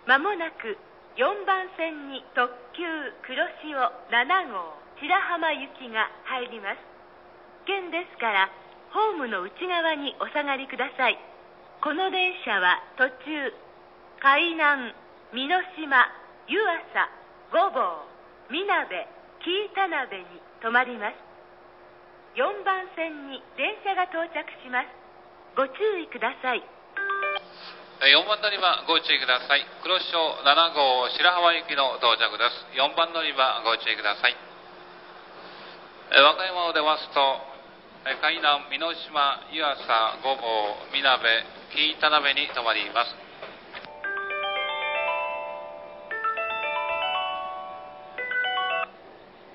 まもなく4番線に特急黒潮7号白浜行きが入ります。危険ですからホームの内側にお下がりください。この電車は途中海南、美濃島、湯浅、御坊、みなべ、紀伊田辺に停まります。4番線に電車が到着します。ご注意ください。 4番乗り場ご注意ください。黒潮7号白浜行きの到着です。4番乗り場ご注意ください。和歌山を出ますと海南、美濃島、湯浅、御坊、みなべ、紀伊田辺に停まります。